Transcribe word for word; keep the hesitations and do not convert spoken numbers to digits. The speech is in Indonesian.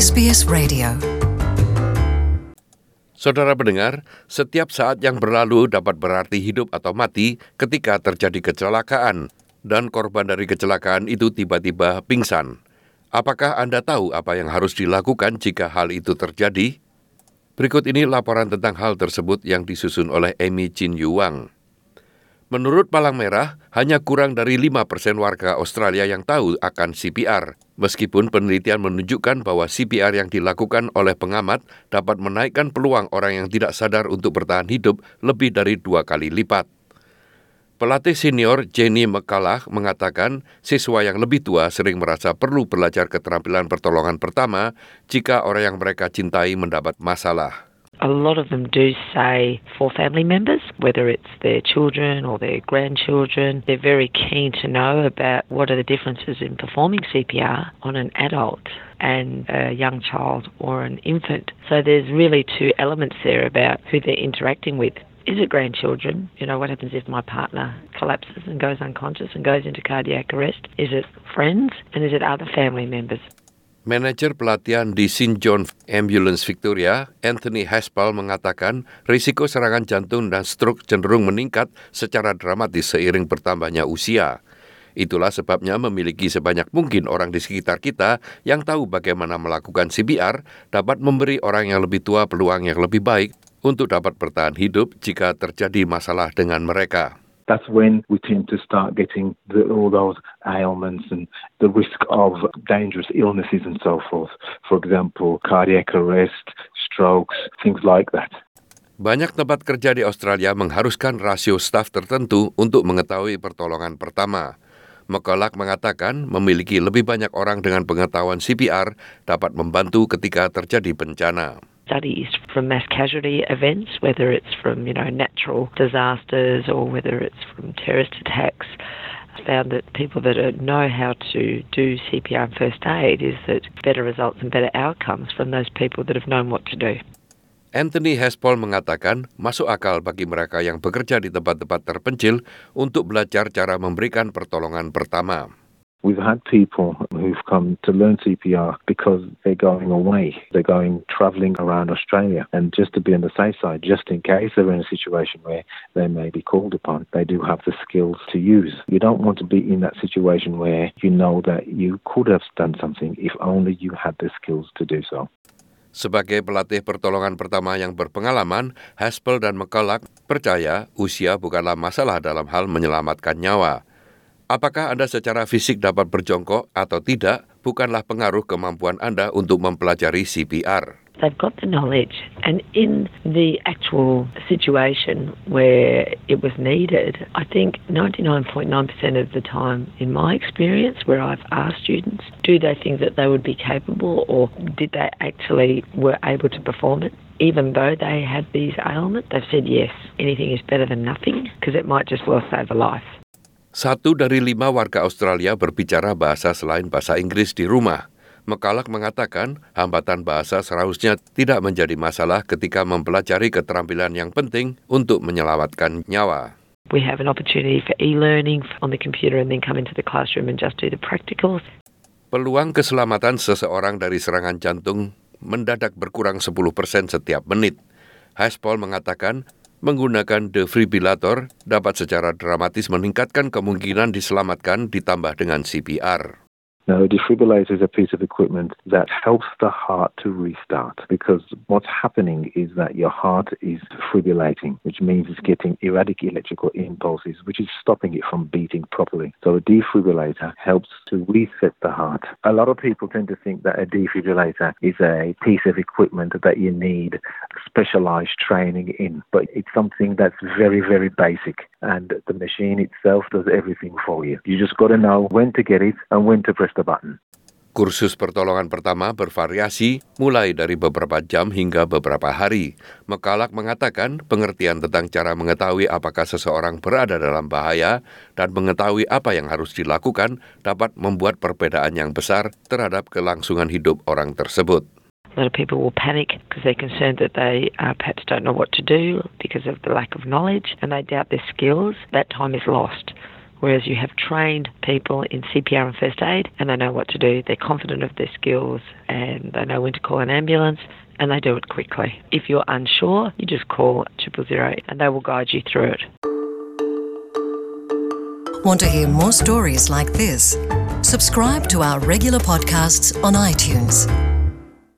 S B S Radio. Saudara pendengar, setiap saat yang berlalu dapat berarti hidup atau mati ketika terjadi kecelakaan dan korban dari kecelakaan itu tiba-tiba pingsan. Apakah Anda tahu apa yang harus dilakukan jika hal itu terjadi? Berikut ini laporan tentang hal tersebut yang disusun oleh Amy Chin Yuang. Menurut Palang Merah, hanya kurang dari lima persen warga Australia yang tahu akan C P R. Meskipun penelitian menunjukkan bahwa C P R yang dilakukan oleh pengamat dapat menaikkan peluang orang yang tidak sadar untuk bertahan hidup lebih dari dua kali lipat. Pelatih senior Jenny McCullough mengatakan siswa yang lebih tua sering merasa perlu belajar keterampilan pertolongan pertama jika orang yang mereka cintai mendapat masalah. A lot of them do say for family members, whether it's their children or their grandchildren, they're very keen to know about what are the differences in performing C P R on an adult and a young child or an infant. So there's really two elements there about who they're interacting with. Is it grandchildren? You know, what happens if my partner collapses and goes unconscious and goes into cardiac arrest? Is it friends? And is it other family members? Manajer pelatihan di Saint John Ambulance Victoria, Anthony Haspel mengatakan risiko serangan jantung dan stroke cenderung meningkat secara dramatis seiring bertambahnya usia. Itulah sebabnya memiliki sebanyak mungkin orang di sekitar kita yang tahu bagaimana melakukan C P R dapat memberi orang yang lebih tua peluang yang lebih baik untuk dapat bertahan hidup jika terjadi masalah dengan mereka. That's when we tend to start getting the, all those ailments and the risk of dangerous illnesses and so forth. For example, cardiac arrest, strokes, things like that. Banyak tempat kerja di Australia mengharuskan rasio staf tertentu untuk mengetahui pertolongan pertama. McCullough mengatakan memiliki lebih banyak orang dengan pengetahuan C P R dapat membantu ketika terjadi bencana. Studies from mass casualty events, whether it's from, you know, natural disasters or whether it's from terrorist attacks, found that people that know how to do C P R and first aid is that better results and better outcomes from those people that have known what to do. Anthony Haspel mengatakan masuk akal bagi mereka yang bekerja di tempat-tempat terpencil untuk belajar cara memberikan pertolongan pertama. We've had people who've come to learn C P R because they're going away. They're going travelling around Australia. And just to be on the safe side, just in case they're in a situation where they may be called upon, they do have the skills to use. You don't want to be in that situation where you know that you could have done something if only you had the skills to do so. Sebagai pelatih pertolongan pertama yang berpengalaman, Haspel dan McCullough percaya usia bukanlah masalah dalam hal menyelamatkan nyawa. Apakah Anda secara fisik dapat berjongkok atau tidak bukanlah pengaruh kemampuan Anda untuk mempelajari C P R. They've got the knowledge, and in the actual situation where it was needed, I think ninety-nine point nine percent of the time, in my experience, where I've asked students, do they think that they would be capable, or did they actually were able to perform it? Even though they had these ailments, they've said yes, anything is better than nothing, because it might just well save a life. Satu dari lima warga Australia berbicara bahasa selain bahasa Inggris di rumah. McCullough mengatakan hambatan bahasa seharusnya tidak menjadi masalah ketika mempelajari keterampilan yang penting untuk menyelamatkan nyawa. We have an opportunity for e-learning on the computer and then come into the classroom and just do the practicals. Peluang keselamatan seseorang dari serangan jantung mendadak berkurang sepuluh persen setiap menit. Haspel mengatakan menggunakan defibrilator dapat secara dramatis meningkatkan kemungkinan diselamatkan ditambah dengan C P R. Now, a defibrillator is a piece of equipment that helps the heart to restart, because what's happening is that your heart is fibrillating, which means it's getting erratic electrical impulses, which is stopping it from beating properly. So a defibrillator helps to reset the heart. A lot of people tend to think that a defibrillator is a piece of equipment that you need specialized training in, but it's something that's very, very basic, and the machine itself does everything for you. You just got to know when to get it and when to press the button. Kursus pertolongan pertama bervariasi mulai dari beberapa jam hingga beberapa hari. McCullough mengatakan pengertian tentang cara mengetahui apakah seseorang berada dalam bahaya dan mengetahui apa yang harus dilakukan dapat membuat perbedaan yang besar terhadap kelangsungan hidup orang tersebut. A lot of people will panic because they're concerned that they uh, perhaps don't know what to do because of the lack of knowledge, and they doubt their skills. That time is lost. Whereas you have trained people in C P R and first aid and they know what to do, they're confident of their skills and they know when to call an ambulance and they do it quickly. If you're unsure, you just call triple zero and they will guide you through it. Want to hear more stories like this? Subscribe to our regular podcasts on iTunes.